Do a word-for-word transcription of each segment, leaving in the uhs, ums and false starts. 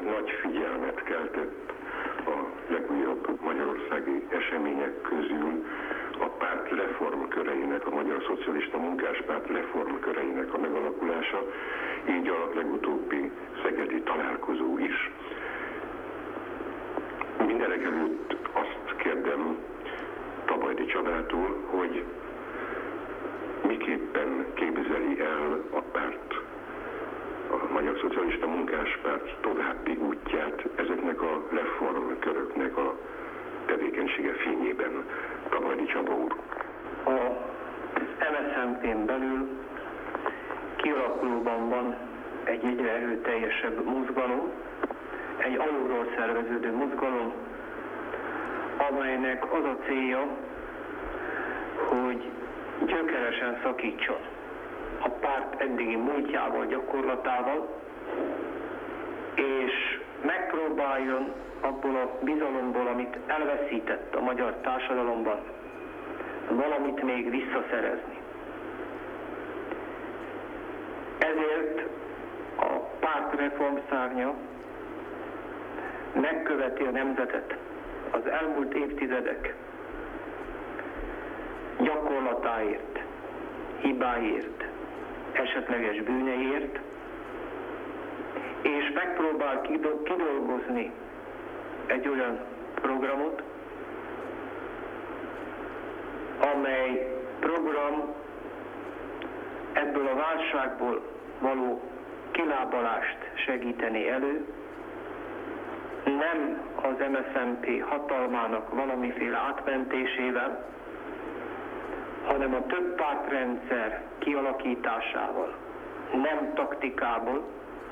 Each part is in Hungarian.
nagy figyelmet keltett a legújabb magyarországi események közül a párt reformköreinek, a Magyar Szocialista Munkáspárt reformköreinek a megalakulása, így a legutóbbi szegedi találkozó is. Mindenek előtt azt kérdem Tabajdi Csabától, hogy miképpen képzeli el a párt, a Magyar Szocialista Munkáspárt további útját ezeknek a reformköröknek a tevékenysége fényében. Tabajdi Csaba úr. A em es zé em pén belül kialakulóban van egy egyre erőteljesebb mozgalom, egy alulról szerveződő mozgalom, amelynek az a célja, hogy gyökeresen szakítson a párt eddigi múltjával, gyakorlatával, és megpróbáljon abból a bizalomból, amit elveszített a magyar társadalomban, valamit még visszaszerezni. Ezért a párt reformszárnya megköveti a nemzetet az elmúlt évtizedek gyakorlatáért, hibáért, esetleges bűneiért, és megpróbál kidolgozni egy olyan programot, amely program ebből a válságból való kilábalást segíteni elő, nem az em es zé em pé hatalmának valamiféle átmentésével, hanem a több pártrendszer kialakításával, nem taktikából,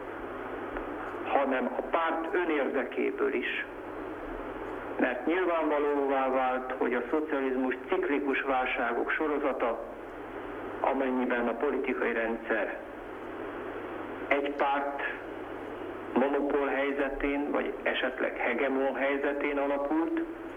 hanem a párt önérdekéből is. Mert nyilvánvalóvá vált, hogy a szocializmus ciklikus válságok sorozata, amennyiben a politikai rendszer egy párt monopól helyzetén, vagy esetleg hegemon helyzetén alapult,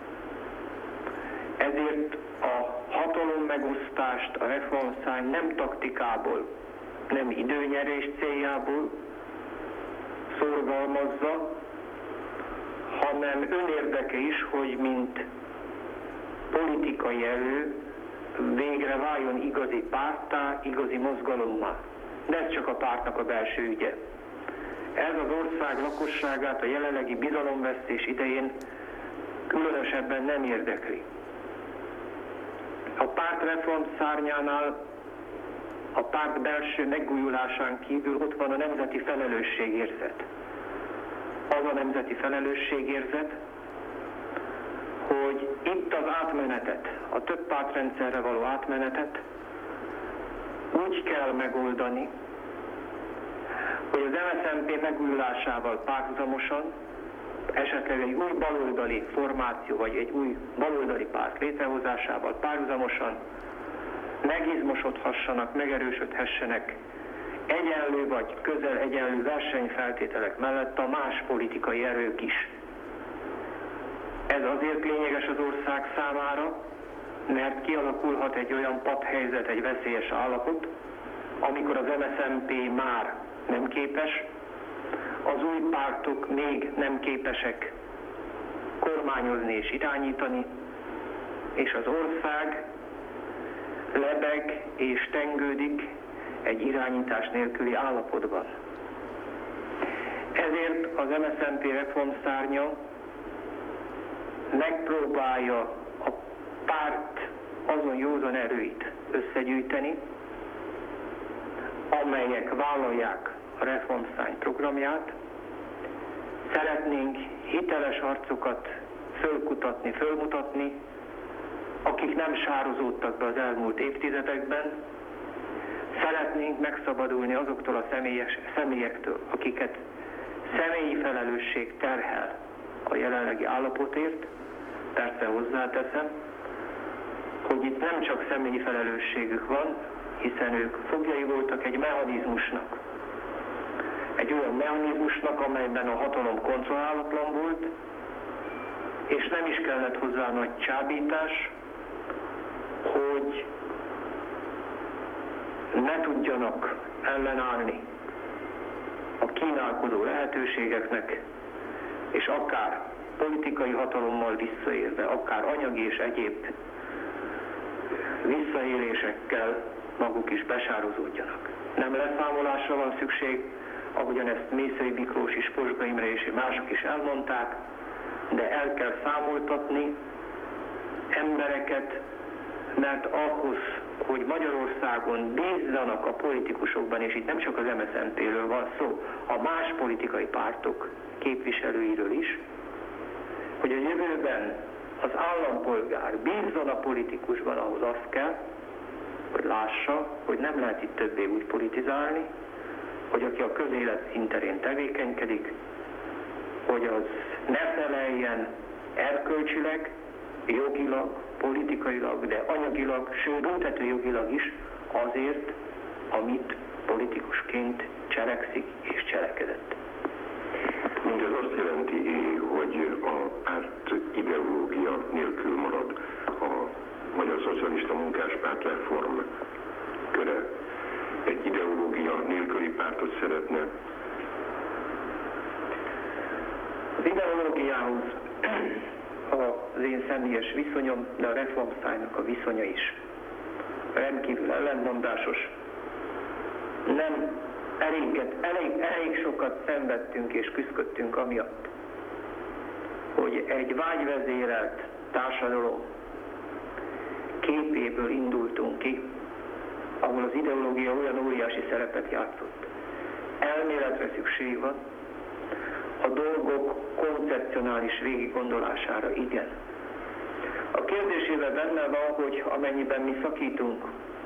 ezért a hatalom megosztást a reformszárny nem taktikából, nem időnyerés céljából szorgalmazza, hanem önérdeke is, hogy mint politikai erő végre váljon igazi párttá, igazi mozgalommá. De ez csak a pártnak a belső ügye. Ez az ország lakosságát a jelenlegi bizalomvesztés idején különösebben nem érdekli. A párt reformszárnyánál a párt belső megújulásán kívül ott van a nemzeti felelősségérzet. Az a nemzeti felelősségérzet, hogy itt az átmenetet, a több pártrendszerre való átmenetet úgy kell megoldani, hogy az em es zé em pé megújulásával párhuzamosan esetleg egy új baloldali formáció, vagy egy új baloldali párt létrehozásával párhuzamosan megizmosodhassanak, megerősödhessenek egyenlő vagy közel egyenlő versenyfeltételek mellett a más politikai erők is. Ez azért lényeges az ország számára, mert kialakulhat egy olyan patthelyzet, egy veszélyes állapot, amikor az em es zé em pé már nem képes, az új pártok még nem képesek kormányozni és irányítani, és az ország lebeg és tengődik egy irányítás nélküli állapotban. Ezért az em es zé em pé reformszárnya megpróbálja a párt azon józan erőit összegyűjteni, amelyek vállalják a reformszárny programját. Szeretnénk hiteles arcokat fölkutatni, fölmutatni, akik nem sározódtak be az elmúlt évtizedekben. Szeretnénk megszabadulni azoktól a személyes, személyektől, akiket személyi felelősség terhel a jelenlegi állapotért. Persze hozzáteszem, hogy itt nem csak személyi felelősségük van, hiszen ők fogjai voltak egy mechanizmusnak. Egy olyan mechanizmusnak, amelyben a hatalom kontrollálatlan volt, és nem is kellett hozzá nagy csábítás, hogy ne tudjanak ellenállni a kínálkozó lehetőségeknek, és akár politikai hatalommal visszaérve, akár anyagi és egyéb visszaélésekkel maguk is besározódjanak. Nem leszámolásra van szükség, ahogyan ezt Mészöly Miklós is, Posga Imre és mások is elmondták, de el kell számoltatni embereket, mert ahhoz, hogy Magyarországon bízzanak a politikusokban, és itt nem csak az em es zé en pé-ről van szó, a más politikai pártok képviselőiről is, hogy a jövőben az állampolgár bízzon a politikusban, ahhoz az kell, hogy lássa, hogy nem lehet itt többé úgy politizálni, hogy aki a közélet szinterén tevékenykedik, hogy az ne feleljen erkölcsileg, jogilag, politikailag, de anyagilag, sőt büntetőjogilag is azért, amit politikusként cselekszik és cselekedett. Mindez azt jelenti, hogy a párt ideológia nélkül marad a Magyar Szocialista Munkáspárt reform köre. Egy ideológia nélküli pártot szeretne. Az ideológiához az én személyes viszonyom, de a reformsztálynak a viszonya is rendkívül ellentmondásos. Nem eléget, elég, elég sokat szenvedtünk és küzdöttünk amiatt, hogy egy vágyvezérelt társadalom képéből indultunk ki, ahol az ideológia olyan óriási szerepet játszott. Elméletre szükség van, a dolgok koncepcionális végiggondolására igen. A kérdésében benne van, hogy amennyiben mi szakítunk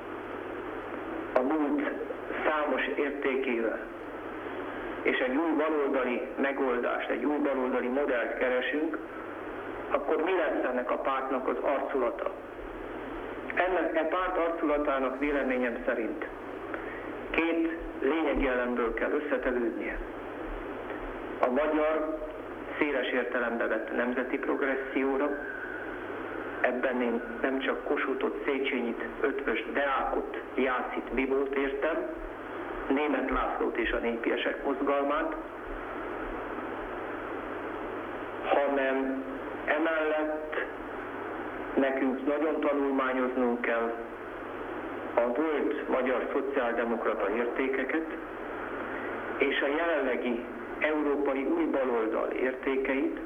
a múlt számos értékével, és egy új baloldali megoldást, egy új baloldali modellt keresünk, akkor mi lesz ennek a pártnak az arculata? Ennek a párt arculatának véleményem szerint két lényegi elemből kell összetevődnie. A magyar széles értelembe vett nemzeti progresszióra, ebben én nem csak Kossuthot, Széchenyit, Ötvöst, Deákot, Jászit, Bibót értem, Németh Lászlót és a népiesek mozgalmát, hanem emellett nekünk nagyon tanulmányoznunk kell a volt magyar szociáldemokrata értékeket és a jelenlegi európai új baloldal értékeit,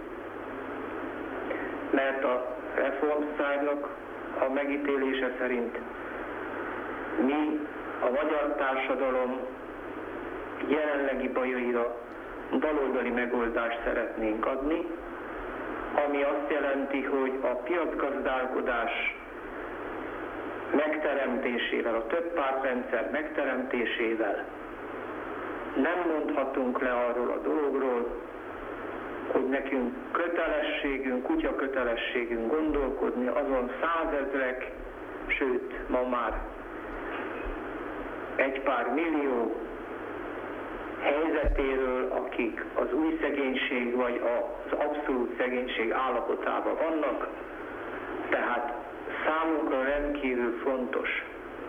mert a reformszárnak a megítélése szerint mi a magyar társadalom jelenlegi bajaira baloldali megoldást szeretnénk adni, ami azt jelenti, hogy a piacgazdálkodás megteremtésével, a több pártrendszer megteremtésével nem mondhatunk le arról a dologról, hogy nekünk kötelességünk, kutya kötelességünk gondolkodni azon százezrek, sőt, ma már egy pár millió helyzetéről, akik az új szegénység vagy az abszolút szegénység állapotában vannak. Tehát számunkra rendkívül fontos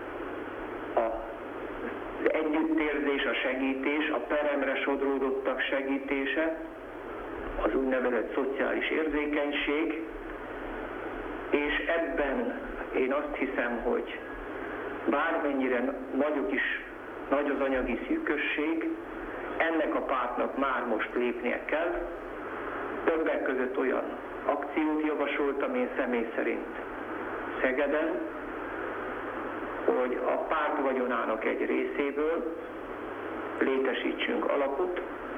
az együttérzés, a segítés, a peremre sodródottak segítése, az úgynevezett szociális érzékenység, és ebben én azt hiszem, hogy bármennyire nagyok is, nagy az anyagi szűkösség, ennek a pártnak már most lépnie kell. Többek között olyan akciót javasoltam én személy szerint Szegeden, hogy a párt vagyonának egy részéből létesítsünk alapot,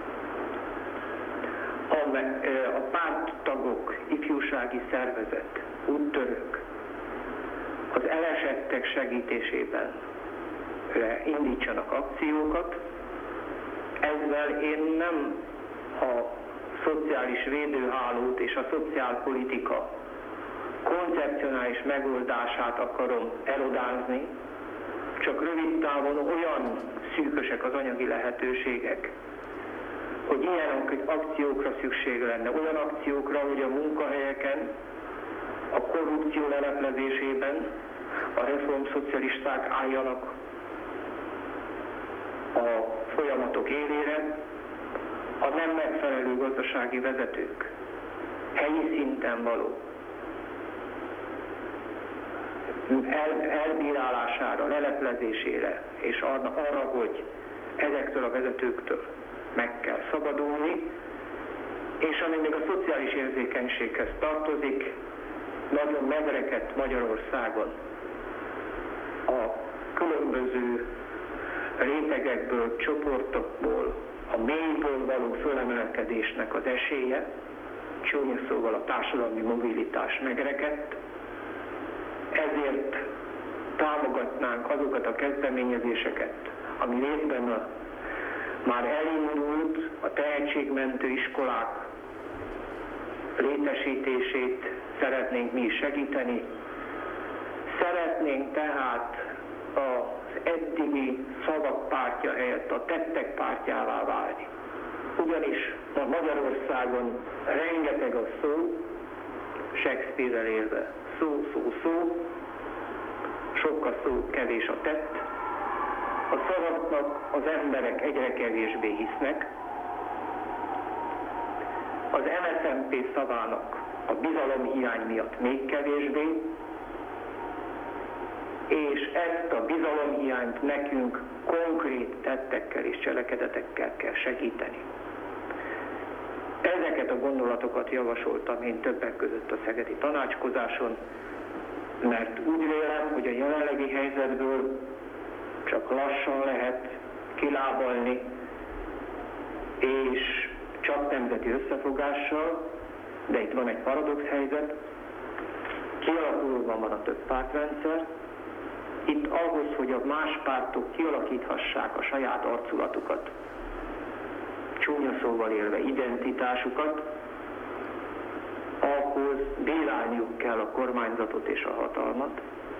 a párttagok, ifjúsági szervezet, úttörők az elesettek segítésében indítsanak akciókat. Ezzel én nem a szociális védőhálót és a szociálpolitika koncepcionális megoldását akarom elodázni, csak rövid távon olyan szűkösek az anyagi lehetőségek, hogy ilyen akciókra szükség lenne, olyan akciókra, hogy a munkahelyeken, a korrupció leleplezésében a reformszocialisták álljanak a folyamatok élére, a nem megfelelő gazdasági vezetők helyi szinten való el, elbírálására, leleplezésére, és arra, arra, hogy ezektől a vezetőktől meg kell szabadulni, és ami még a szociális érzékenységhez tartozik, nagyon megrekedt Magyarországon a különböző rétegekből, csoportokból, a mélyből való fölemelkedésnek az esélye, csúnya szóval a társadalmi mobilitás megrekedt, ezért támogatnánk azokat a kezdeményezéseket, ami részben a, már elindult, a tehetségmentő iskolák létesítését szeretnénk mi is segíteni. Szeretnénk tehát az eddigi szavak pártja helyett a tettek pártjává válni. Ugyanis ma Magyarországon rengeteg a szó, Shakespeare-rel élve, szó, szó, szó, sok a szó, kevés a tett. A szavaknak az emberek egyre kevésbé hisznek. Az em es zé em pé szavának a bizalomhiány miatt még kevésbé, és ezt a bizalomhiányt nekünk konkrét tettekkel és cselekedetekkel kell segíteni. Ezeket a gondolatokat javasoltam én többek között a szegedi tanácskozáson, mert úgy vélem, hogy a jelenlegi helyzetből csak lassan lehet kilábalni, és csak nemzeti összefogással, de itt van egy paradox helyzet, kialakulóban van a több pártrendszer, itt ahhoz, hogy a más pártok kialakíthassák a saját arculatukat, csúnya szóval élve identitásukat, ahhoz bírálniuk kell a kormányzatot és a hatalmat,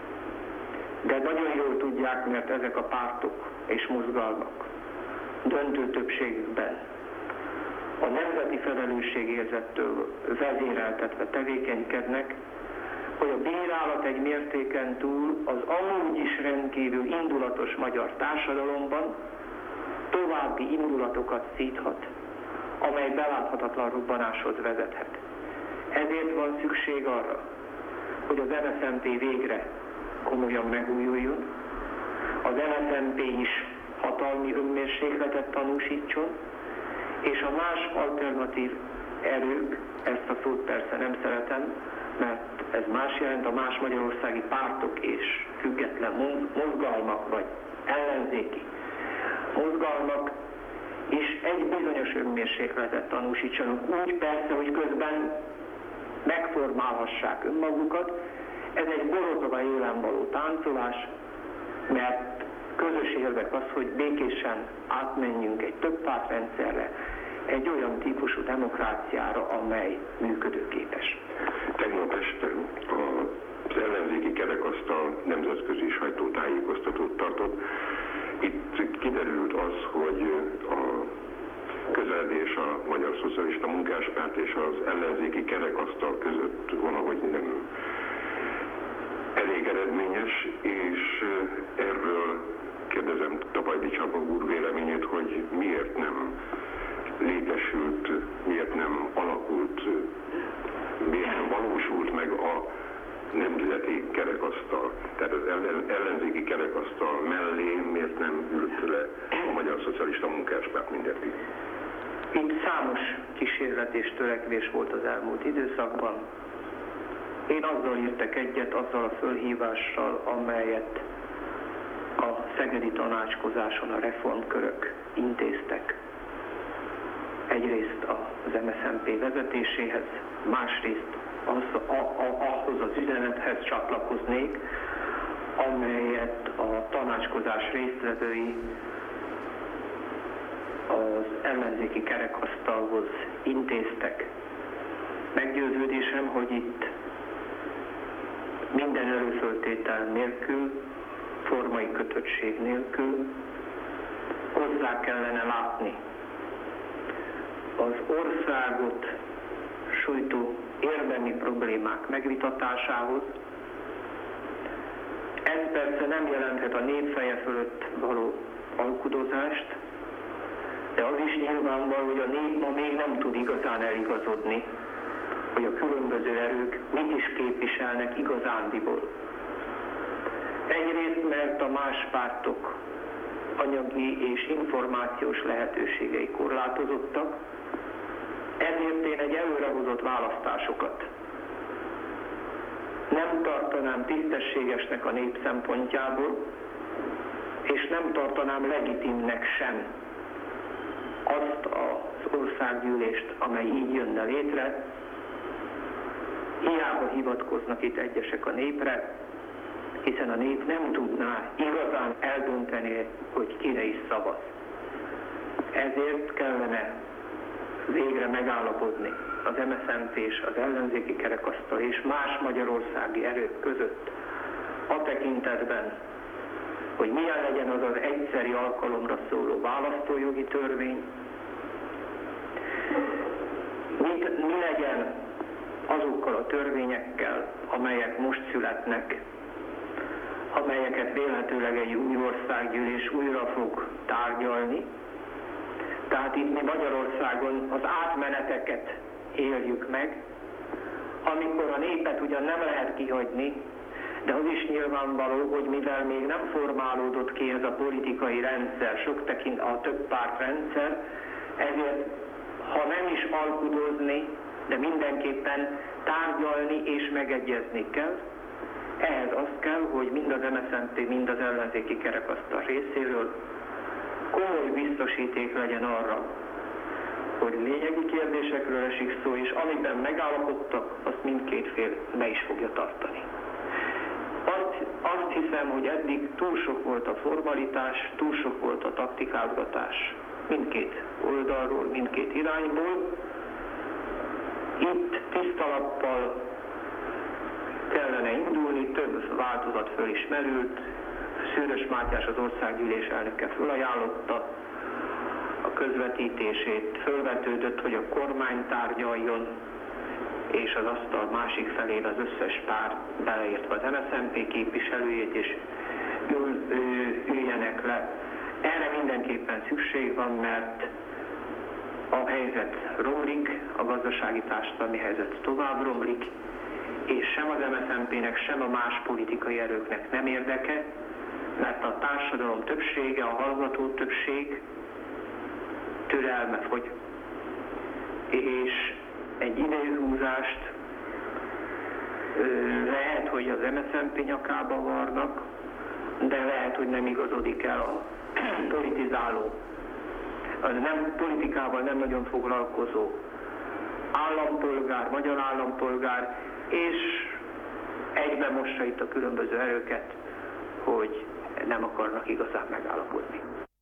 de nagyon jól tudják, mert ezek a pártok és mozgalmak döntő többségükben a nemzeti felelősségérzettől vezéreltetve tevékenykednek, hogy a bírálat egy mértéken túl az amúgy is rendkívül indulatos magyar társadalomban további indulatokat szíthat, amely beláthatatlan robbanáshoz vezethet. Ezért van szükség arra, hogy az em es zé em pé végre komolyan megújuljon, az em es zé em pé is hatalmi önmérsékletet tanúsítson, és a más alternatív erők, ezt a szót persze nem szeretem, mert ez más jelent, a más magyarországi pártok és független mozgalmak, vagy ellenzéki mozgalmak is egy bizonyos önmérsékletet tanúsítsanak, úgy persze, hogy közben megformálhassák önmagukat. Ez egy Borotova élen való táncolás, mert közös érdek az, hogy békésen átmenjünk egy több pártrendszerre, egy olyan típusú demokráciára, amely működőképes. Tegnap este az ellenzéki kerekasztal nemzetközi sajtótájékoztatót tartott. Itt kiderült az, hogy a közeledés a Magyar Szocialista Munkáspárt és az ellenzéki kerekasztal között valahogy nem elég eredményes, és erről kérdezem Tabajdi Csaba úr véleményét, hogy miért nem létesült, miért nem alakult, miért nem valósult meg a nemzeti kerekasztal, tehát az ellenzéki kerekasztal mellé miért nem ült le a Magyar Szocialista Munkáspárt mindeddig. Itt számos kísérlet és törekvés volt az elmúlt időszakban. Én azzal értek egyet, azzal a fölhívással, amelyet a szegedi tanácskozáson a reformkörök intéztek. Egyrészt az em es zé em pé vezetéséhez, másrészt az, a, a, ahhoz az üzenethez csatlakoznék, amelyet a tanácskozás résztvevői az ellenzéki kerekasztalhoz intéztek. Meggyőződésem, hogy itt minden előföltétel nélkül, formai kötöttség nélkül hozzá kellene látni az országot sújtó érdemi problémák megvitatásához. Ez persze nem jelenthet a nép feje fölött való alkudozást, De az is nyilvánvaló, hogy a nép ma még nem tud igazán eligazodni, hogy a különböző erők mit is képviselnek igazándiból. Egyrészt, mert a más pártok anyagi és információs lehetőségei korlátozottak, ezért én egy előrehozott választásokat nem tartanám tisztességesnek a nép szempontjából, és nem tartanám legitimnek sem azt az országgyűlést, amely így jönne létre. Hiába hivatkoznak itt egyesek a népre, hiszen a nép nem tudná igazán eldönteni, hogy kire is szavaz. Ezért kellene végre megállapodni az em es zé en pé és az ellenzéki kerekasztal és más magyarországi erők között a tekintetben, hogy milyen legyen az az egyszeri alkalomra szóló választójogi törvény, mit, mi legyen azokkal a törvényekkel, amelyek most születnek, amelyeket vélhetőleg egy új országgyűlés újra fog tárgyalni. Tehát itt mi Magyarországon az átmeneteket éljük meg, amikor a népet ugyan nem lehet kihagyni, de az is nyilvánvaló, hogy mivel még nem formálódott ki ez a politikai rendszer, sok tekint a több párt rendszer, ezért ha nem is alkudozni, de mindenképpen tárgyalni és megegyezni kell. Ehhez az kell, hogy mind az em es zé en pé, mind az ellenzéki kerekasztal részéről komoly biztosíték legyen arra, hogy lényegi kérdésekről esik szó, és amiben megállapodtak, azt mindkét fél be is fogja tartani. Azt, azt hiszem, hogy eddig túl sok volt a formalitás, túl sok volt a taktikázgatás mindkét oldalról, mindkét irányból. Itt tisztalappal kellene indulni, több változat föl is merült. Szőrös Mátyás, az országgyűlés elnöke fölajánlotta a közvetítését, fölvetődött, hogy a kormány tárgyaljon, és az asztal másik felén az összes párt, beleértve az em es zé en pé képviselőjét, és ül, üljenek le. Erre mindenképpen szükség van, mert a helyzet romlik, a gazdasági társadalmi helyzet tovább romlik, és sem az em es zé en pének, sem a más politikai erőknek nem érdeke, mert a társadalom többsége, a hallgató többség türelme fogy. És egy időhúzást lehet, hogy az em es zé en pé nyakába varnak, de lehet, hogy nem igazodik el a politizáló, az nem politikával nem nagyon foglalkozó állampolgár, magyar állampolgár, és egyben mossa itt a különböző erőket, hogy nem akarnak igazán megállapodni.